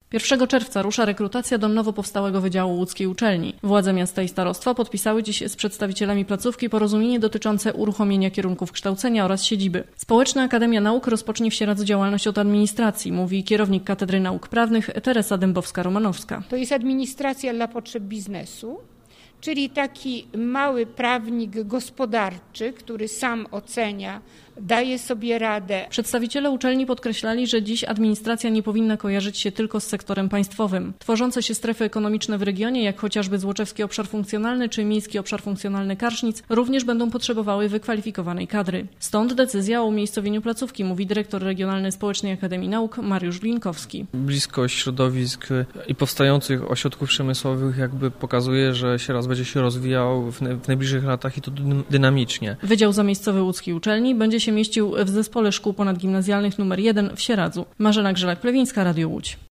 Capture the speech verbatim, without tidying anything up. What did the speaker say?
pierwszego czerwca rusza rekrutacja do nowo powstałego Wydziału Łódzkiej Uczelni. Władze miasta i starostwa podpisały dziś z przedstawicielami placówki porozumienie dotyczące uruchomienia kierunków kształcenia oraz siedziby. Społeczna Akademia Nauk rozpocznie w Sieradzu działalność od administracji, mówi kierownik Katedry Nauk Prawnych Teresa Dębowska-Romanowska. To jest administracja dla potrzeb biznesu, czyli taki mały prawnik gospodarczy, który sam ocenia, daje sobie radę. Przedstawiciele uczelni podkreślali, że dziś administracja nie powinna kojarzyć się tylko z sektorem państwowym. Tworzące się strefy ekonomiczne w regionie, jak chociażby Złoczewski Obszar Funkcjonalny czy Miejski Obszar Funkcjonalny Karsznic, również będą potrzebowały wykwalifikowanej kadry. Stąd decyzja o umiejscowieniu placówki, mówi dyrektor Regionalnej Społecznej Akademii Nauk Mariusz Blinkowski. Bliskość środowisk i powstających ośrodków przemysłowych jakby pokazuje, że Sieradz będzie się rozwijał w najbliższych latach i to dynamicznie. Wydział Zamiejscowy Łódzkiej Uczelni będzie się mieścił w Zespole Szkół Ponadgimnazjalnych numer jeden w Sieradzu. Marzena Grzelak-Plewińska, Radio Łódź.